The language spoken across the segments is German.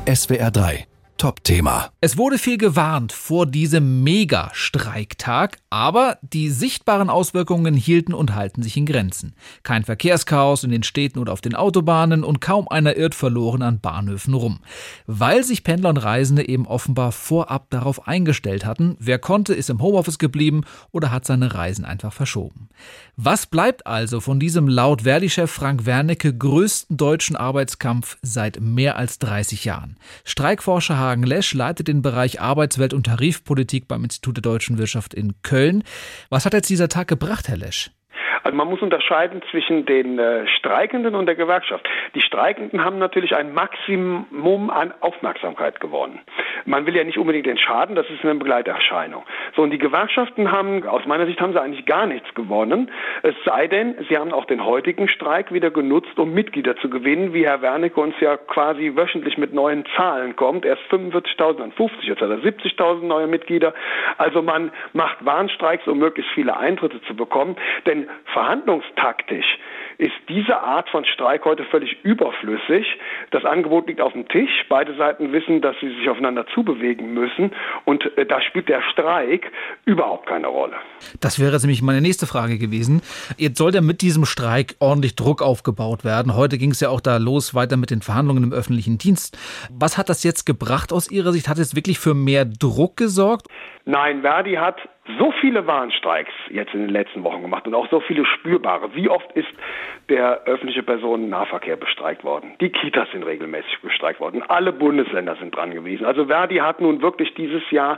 SWR 3 Top-Thema. Es wurde viel gewarnt vor diesem Mega-Streiktag, aber die sichtbaren Auswirkungen hielten und halten sich in Grenzen. Kein Verkehrschaos in den Städten oder auf den Autobahnen und kaum einer irrt verloren an Bahnhöfen rum. Weil sich Pendler und Reisende eben offenbar vorab darauf eingestellt hatten, wer konnte, ist im Homeoffice geblieben oder hat seine Reisen einfach verschoben. Was bleibt also von diesem laut Verdi-Chef Frank Wernicke größten deutschen Arbeitskampf seit mehr als 30 Jahren? Streikforscher Hagen Lesch leitet den Bereich Arbeitswelt und Tarifpolitik beim Institut der Deutschen Wirtschaft in Köln. Was hat jetzt dieser Tag gebracht, Herr Lesch? Also man muss unterscheiden zwischen den Streikenden und der Gewerkschaft. Die Streikenden haben natürlich ein Maximum an Aufmerksamkeit gewonnen. Man will ja nicht unbedingt den Schaden, das ist eine Begleiterscheinung. So, und die Gewerkschaften haben, aus meiner Sicht, haben sie eigentlich gar nichts gewonnen. Es sei denn, sie haben auch den heutigen Streik wieder genutzt, um Mitglieder zu gewinnen, wie Herr Wernicke uns ja quasi wöchentlich mit neuen Zahlen kommt. Erst 45.000, dann 50, jetzt hat er 70.000 neue Mitglieder. Also man macht Warnstreiks, um möglichst viele Eintritte zu bekommen. Denn verhandlungstaktisch ist diese Art von Streik heute völlig überflüssig. Das Angebot liegt auf dem Tisch. Beide Seiten wissen, dass sie sich aufeinander zubewegen müssen. Und da spielt der Streik überhaupt keine Rolle. Das wäre jetzt nämlich meine nächste Frage gewesen. Jetzt soll ja mit diesem Streik ordentlich Druck aufgebaut werden. Heute ging es ja auch da los, weiter mit den Verhandlungen im öffentlichen Dienst. Was hat das jetzt gebracht aus Ihrer Sicht? Hat es wirklich für mehr Druck gesorgt? Nein, Verdi hat so viele Warnstreiks jetzt in den letzten Wochen gemacht und auch so viele spürbare. Wie oft ist der öffentliche Personennahverkehr bestreikt worden? Die Kitas sind regelmäßig bestreikt worden. Alle Bundesländer sind dran gewesen. Also Verdi hat nun wirklich dieses Jahr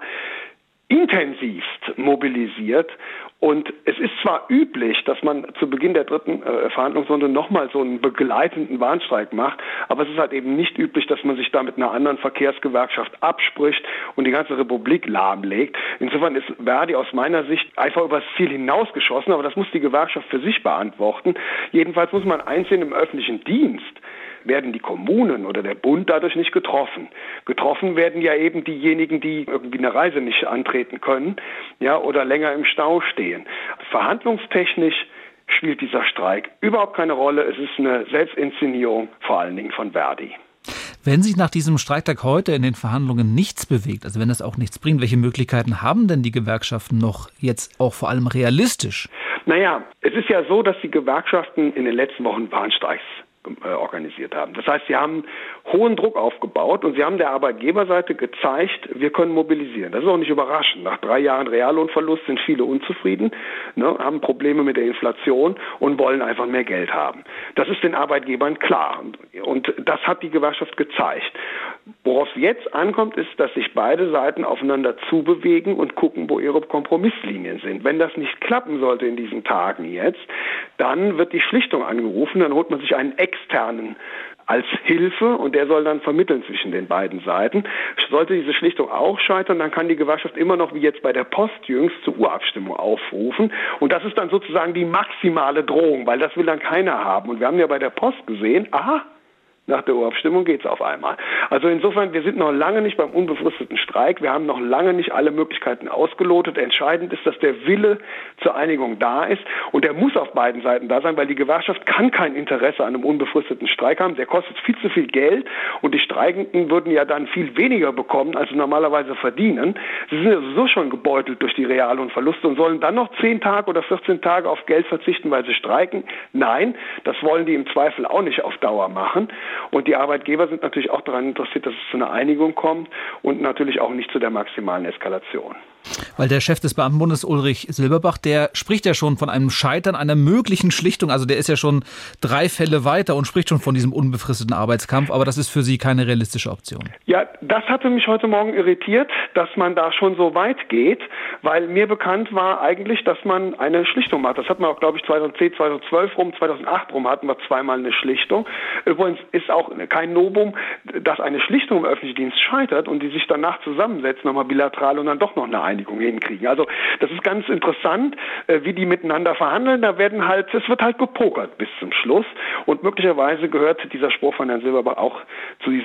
intensivst mobilisiert. Und es ist zwar üblich, dass man zu Beginn der dritten Verhandlungsrunde nochmal so einen begleitenden Warnstreik macht, aber es ist halt eben nicht üblich, dass man sich da mit einer anderen Verkehrsgewerkschaft abspricht und die ganze Republik lahmlegt. Insofern ist Verdi aus meiner Sicht einfach übers Ziel hinausgeschossen, aber das muss die Gewerkschaft für sich beantworten. Jedenfalls muss man einsehen, im öffentlichen Dienst werden die Kommunen oder der Bund dadurch nicht getroffen. Getroffen werden ja eben diejenigen, die irgendwie eine Reise nicht antreten können, ja, oder länger im Stau stehen. Verhandlungstechnisch spielt dieser Streik überhaupt keine Rolle. Es ist eine Selbstinszenierung, vor allen Dingen von Verdi. Wenn sich nach diesem Streiktag heute in den Verhandlungen nichts bewegt, also wenn das auch nichts bringt, welche Möglichkeiten haben denn die Gewerkschaften noch jetzt auch vor allem realistisch? Naja, es ist ja so, dass die Gewerkschaften in den letzten Wochen Warnstreiks organisiert haben. Das heißt, sie haben hohen Druck aufgebaut und sie haben der Arbeitgeberseite gezeigt, wir können mobilisieren. Das ist auch nicht überraschend. Nach 3 Jahren Reallohnverlust sind viele unzufrieden, haben Probleme mit der Inflation und wollen einfach mehr Geld haben. Das ist den Arbeitgebern klar und das hat die Gewerkschaft gezeigt. Worauf es jetzt ankommt, ist, dass sich beide Seiten aufeinander zubewegen und gucken, wo ihre Kompromisslinien sind. Wenn das nicht klappen sollte in diesen Tagen jetzt, dann wird die Schlichtung angerufen, dann holt man sich einen Externen als Hilfe und der soll dann vermitteln zwischen den beiden Seiten. Sollte diese Schlichtung auch scheitern, dann kann die Gewerkschaft immer noch, wie jetzt bei der Post jüngst, zur Urabstimmung aufrufen. Und das ist dann sozusagen die maximale Drohung, weil das will dann keiner haben. Und wir haben ja bei der Post gesehen, nach der Urabstimmung geht's auf einmal. Also insofern, wir sind noch lange nicht beim unbefristeten Streik. Wir haben noch lange nicht alle Möglichkeiten ausgelotet. Entscheidend ist, dass der Wille zur Einigung da ist. Und der muss auf beiden Seiten da sein, weil die Gewerkschaft kann kein Interesse an einem unbefristeten Streik haben. Der kostet viel zu viel Geld. Und die Streikenden würden ja dann viel weniger bekommen, als sie normalerweise verdienen. Sie sind ja sowieso schon gebeutelt durch die Reallohnverluste und sollen dann noch 10 Tage oder 14 Tage auf Geld verzichten, weil sie streiken. Nein, das wollen die im Zweifel auch nicht auf Dauer machen. Und die Arbeitgeber sind natürlich auch daran interessiert, dass es zu einer Einigung kommt und natürlich auch nicht zu der maximalen Eskalation. Weil der Chef des Beamtenbundes Ulrich Silberbach, der spricht ja schon von einem Scheitern, einer möglichen Schlichtung. Also der ist ja schon 3 Fälle weiter und spricht schon von diesem unbefristeten Arbeitskampf. Aber das ist für Sie keine realistische Option. Ja, das hatte mich heute Morgen irritiert, dass man da schon so weit geht, weil mir bekannt war eigentlich, dass man eine Schlichtung macht. Das hat man auch, glaube ich, 2010, 2012 rum, 2008 rum hatten wir zweimal eine Schlichtung. Übrigens ist auch kein Novum, dass eine Schlichtung im öffentlichen Dienst scheitert und die sich danach zusammensetzen, nochmal bilateral und dann doch noch eine Einigung hinkriegen. Also das ist ganz interessant, wie die miteinander verhandeln. Es wird halt gepokert bis zum Schluss und möglicherweise gehört dieser Spruch von Herrn Silberbach auch zu diesem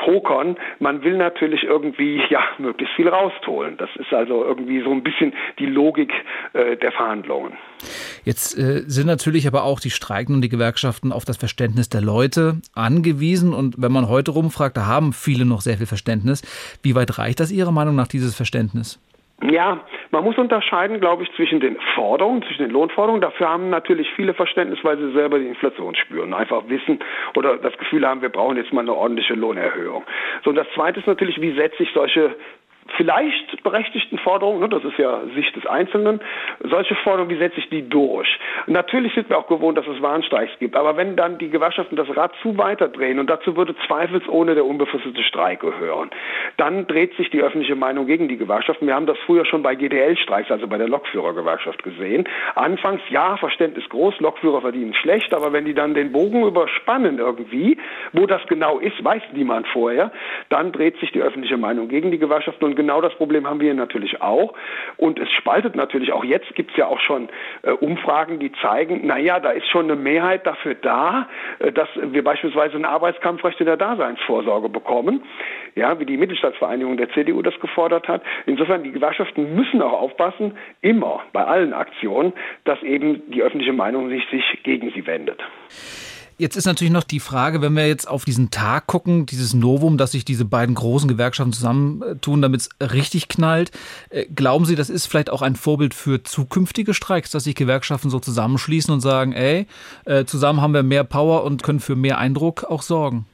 pokern. Man will natürlich irgendwie möglichst viel rausholen. Das ist also irgendwie so ein bisschen die Logik der Verhandlungen. Jetzt sind natürlich aber auch die Streikenden und die Gewerkschaften auf das Verständnis der Leute angewiesen. Und wenn man heute rumfragt, da haben viele noch sehr viel Verständnis. Wie weit reicht das Ihrer Meinung nach, dieses Verständnis? Ja, man muss unterscheiden, glaube ich, zwischen den Forderungen, zwischen den Lohnforderungen. Dafür haben natürlich viele Verständnis, weil sie selber die Inflation spüren, einfach wissen oder das Gefühl haben, wir brauchen jetzt mal eine ordentliche Lohnerhöhung. So, und das Zweite ist natürlich, wie setze ich solche vielleicht berechtigten Forderungen, das ist ja Sicht des Einzelnen, solche Forderungen, wie setze ich die durch? Natürlich sind wir auch gewohnt, dass es Warnstreiks gibt, aber wenn dann die Gewerkschaften das Rad zu weiterdrehen, und dazu würde zweifelsohne der unbefristete Streik gehören, dann dreht sich die öffentliche Meinung gegen die Gewerkschaften. Wir haben das früher schon bei GDL-Streiks, also bei der Lokführergewerkschaft gesehen. Anfangs, Verständnis groß, Lokführer verdienen schlecht, aber wenn die dann den Bogen überspannen irgendwie, wo das genau ist, weiß niemand vorher, dann dreht sich die öffentliche Meinung gegen die Gewerkschaften. Und genau das Problem haben wir natürlich auch. Und es spaltet natürlich auch. Jetzt gibt es ja auch schon Umfragen, die zeigen, da ist schon eine Mehrheit dafür da, dass wir beispielsweise ein Arbeitskampfrecht in der Daseinsvorsorge bekommen. Ja, wie die Mittelstandsvereinigung der CDU das gefordert hat. Insofern, die Gewerkschaften müssen auch aufpassen, immer bei allen Aktionen, dass eben die öffentliche Meinung sich gegen sie wendet. Jetzt ist natürlich noch die Frage, wenn wir jetzt auf diesen Tag gucken, dieses Novum, dass sich diese beiden großen Gewerkschaften zusammentun, damit es richtig knallt. Glauben Sie, das ist vielleicht auch ein Vorbild für zukünftige Streiks, dass sich Gewerkschaften so zusammenschließen und sagen, zusammen haben wir mehr Power und können für mehr Eindruck auch sorgen?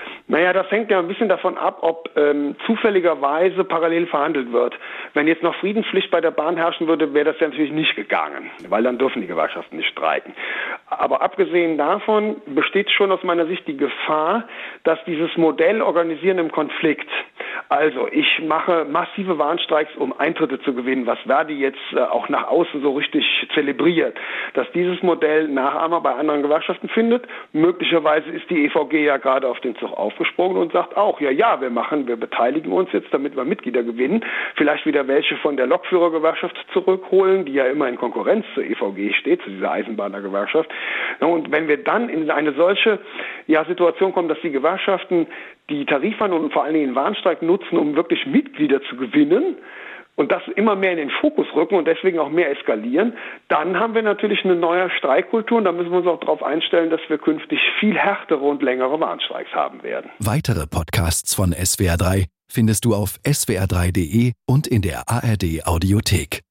Das hängt ja ein bisschen davon ab, ob zufälligerweise parallel verhandelt wird. Wenn jetzt noch Friedenspflicht bei der Bahn herrschen würde, wäre das ja natürlich nicht gegangen, weil dann dürfen die Gewerkschaften nicht streiken. Aber abgesehen davon besteht schon aus meiner Sicht die Gefahr, dass dieses Modell Organisieren im Konflikt, also ich mache massive Warnstreiks, um Eintritte zu gewinnen, was Verdi jetzt auch nach außen so richtig zelebriert, dass dieses Modell Nachahmer bei anderen Gewerkschaften findet. Möglicherweise ist die EVG ja gerade auf den Zug aufgesprungen und sagt auch, wir beteiligen uns jetzt, damit wir Mitglieder gewinnen, vielleicht wieder welche von der Lokführergewerkschaft zurückholen, die ja immer in Konkurrenz zur EVG steht, zu dieser Eisenbahnergewerkschaft. Und wenn wir dann in eine solche Situation kommen, dass die Gewerkschaften die Tarifverhandlungen und vor allen Dingen den Warnstreik nutzen, um wirklich Mitglieder zu gewinnen und das immer mehr in den Fokus rücken und deswegen auch mehr eskalieren, dann haben wir natürlich eine neue Streikkultur und da müssen wir uns auch darauf einstellen, dass wir künftig viel härtere und längere Warnstreiks haben werden. Weitere Podcasts von SWR3 findest du auf swr3.de und in der ARD Audiothek.